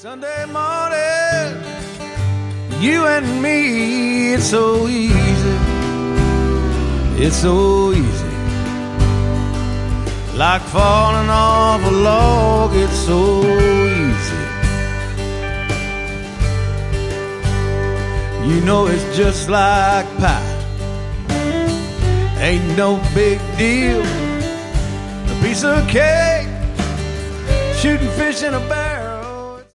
Sunday morning, you and me, it's so easy. It's so easy. Like falling off a log, it's so easy. You know it's just like pie. Ain't no big deal. A piece of cake, shooting fish in a barrel.